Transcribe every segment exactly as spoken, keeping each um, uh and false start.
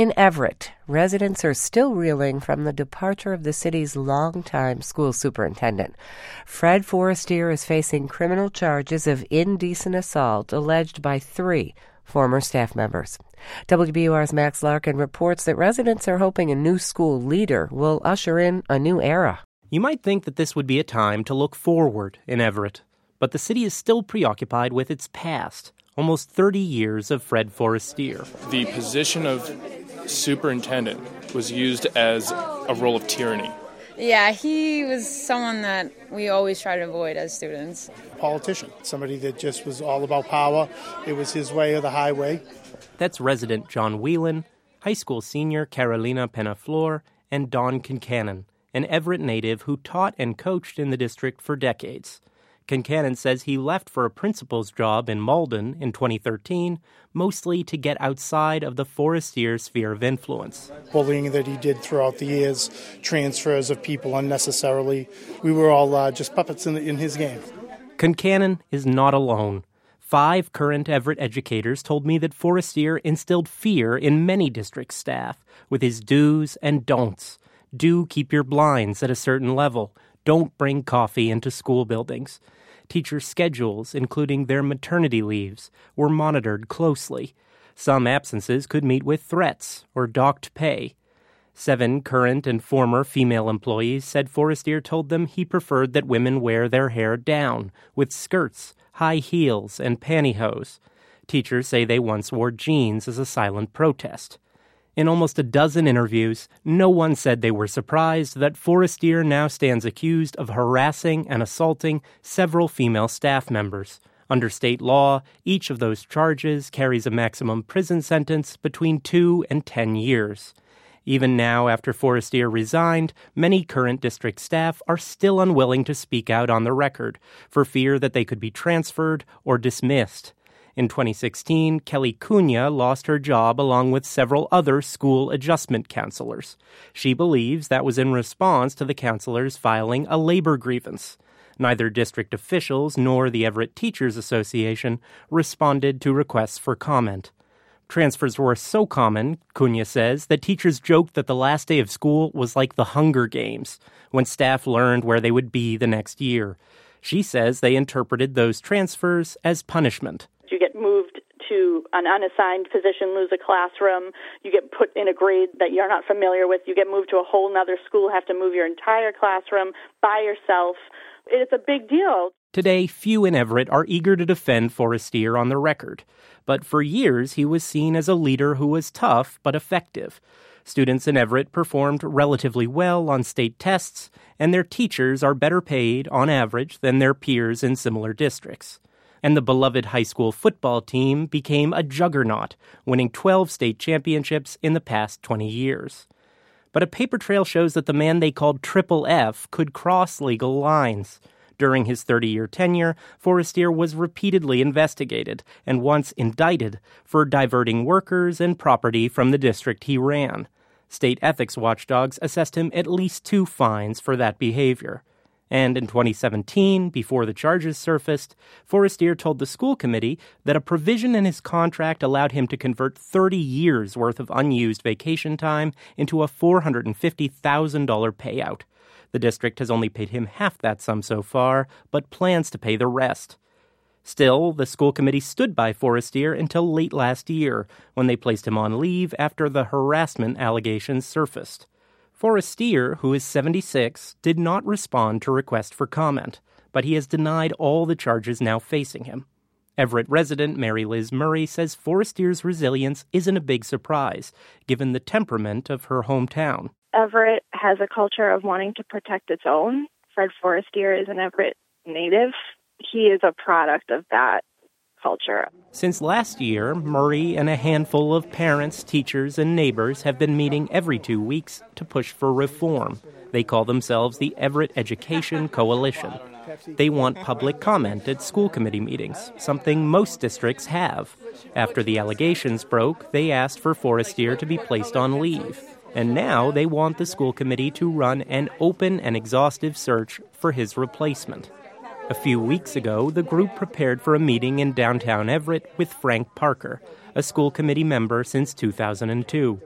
In Everett, residents are still reeling from the departure of the city's longtime school superintendent. Fred Forestier is facing criminal charges of indecent assault alleged by three former staff members. W B U R's Max Larkin reports that residents are hoping a new school leader will usher in a new era. You might think that this would be a time to look forward in Everett, but the city is still preoccupied with its past, almost thirty years of Fred Forestier. The position of superintendent was used as a role of tyranny. Yeah, he was someone that we always try to avoid as students. Politician, somebody that just was all about power. It was his way or the highway. That's resident John Whelan, high school senior Carolina Penaflor, and Don Concannon, an Everett native who taught and coached in the district for decades. Concannon says he left for a principal's job in Malden in twenty thirteen, mostly to get outside of the Forestier sphere of influence. Bullying that he did throughout the years, transfers of people unnecessarily. We were all uh, just puppets in, the, in his game. Concannon is not alone. Five current Everett educators told me that Forestier instilled fear in many district staff with his do's and don'ts. Do keep your blinds at a certain level. Don't bring coffee into school buildings. Teachers' schedules, including their maternity leaves, were monitored closely. Some absences could meet with threats or docked pay. Seven current and former female employees said Forestier told them he preferred that women wear their hair down, with skirts, high heels, and pantyhose. Teachers say they once wore jeans as a silent protest. In almost a dozen interviews, no one said they were surprised that Forestier now stands accused of harassing and assaulting several female staff members. Under state law, each of those charges carries a maximum prison sentence between two and ten years. Even now, after Forestier resigned, many current district staff are still unwilling to speak out on the record for fear that they could be transferred or dismissed. In twenty sixteen, Kelly Cunha lost her job along with several other school adjustment counselors. She believes that was in response to the counselors filing a labor grievance. Neither district officials nor the Everett Teachers Association responded to requests for comment. Transfers were so common, Cunha says, that teachers joked that the last day of school was like the Hunger Games, when staff learned where they would be the next year. She says they interpreted those transfers as punishment. You get moved to an unassigned position, lose a classroom, you get put in a grade that you're not familiar with, you get moved to a whole nother school, have to move your entire classroom by yourself. It's a big deal. Today, few in Everett are eager to defend Forestier on the record. But for years, he was seen as a leader who was tough but effective. Students in Everett performed relatively well on state tests, and their teachers are better paid, on average, than their peers in similar districts. And the beloved high school football team became a juggernaut, winning twelve state championships in the past twenty years. But a paper trail shows that the man they called Triple F could cross legal lines. During his thirty-year tenure, Forestier was repeatedly investigated and once indicted for diverting workers and property from the district he ran. State ethics watchdogs assessed him at least two fines for that behavior. And in twenty seventeen, before the charges surfaced, Forestier told the school committee that a provision in his contract allowed him to convert thirty years' worth of unused vacation time into a four hundred fifty thousand dollars payout. The district has only paid him half that sum so far, but plans to pay the rest. Still, the school committee stood by Forestier until late last year, when they placed him on leave after the harassment allegations surfaced. Forestier, who is seventy-six, did not respond to requests for comment, but he has denied all the charges now facing him. Everett resident Mary Liz Murray says Forestier's resilience isn't a big surprise, given the temperament of her hometown. Everett has a culture of wanting to protect its own. Fred Forestier is an Everett native. He is a product of that culture. Since last year, Murray and a handful of parents, teachers, and neighbors have been meeting every two weeks to push for reform. They call themselves the Everett Education Coalition. They want public comment at school committee meetings, something most districts have. After the allegations broke, they asked for Forestier to be placed on leave. And now they want the school committee to run an open and exhaustive search for his replacement. A few weeks ago, the group prepared for a meeting in downtown Everett with Frank Parker, a school committee member since two thousand two.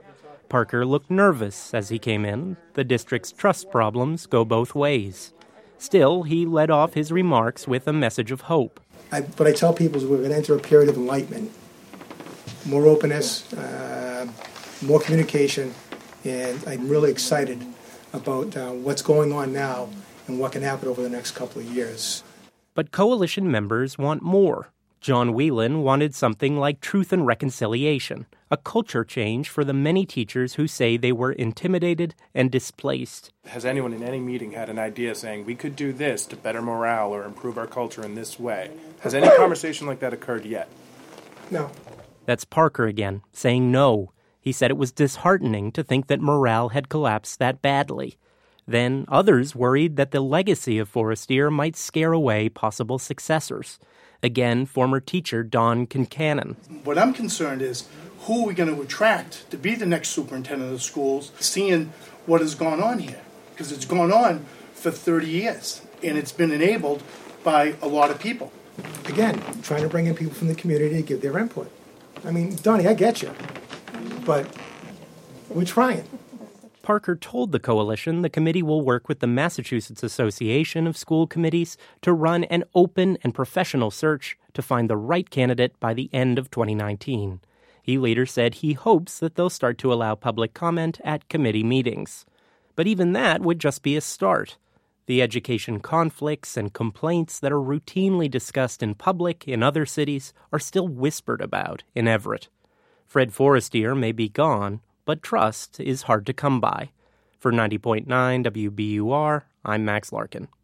Parker looked nervous as he came in. The district's trust problems go both ways. Still, he led off his remarks with a message of hope. I, what I tell people is we're going to enter a period of enlightenment. More openness, uh, more communication, and I'm really excited about uh, what's going on now and what can happen over the next couple of years. But coalition members want more. John Whelan wanted something like truth and reconciliation, a culture change for the many teachers who say they were intimidated and displaced. Has anyone in any meeting had an idea saying we could do this to better morale or improve our culture in this way? Has any conversation like that occurred yet? No. That's Parker again, saying no. He said it was disheartening to think that morale had collapsed that badly. Then others worried that the legacy of Forestier might scare away possible successors. Again, former teacher Don Kincannon. What I'm concerned is who are we going to attract to be the next superintendent of schools, seeing what has gone on here. Because it's gone on for thirty years, and it's been enabled by a lot of people. Again, trying to bring in people from the community to give their input. I mean, Donnie, I get you, but we're trying. Parker told the coalition the committee will work with the Massachusetts Association of School Committees to run an open and professional search to find the right candidate by the end of twenty nineteen. He later said he hopes that they'll start to allow public comment at committee meetings. But even that would just be a start. The education conflicts and complaints that are routinely discussed in public in other cities are still whispered about in Everett. Fred Forestier may be gone, but trust is hard to come by. For ninety point nine W B U R, I'm Max Larkin.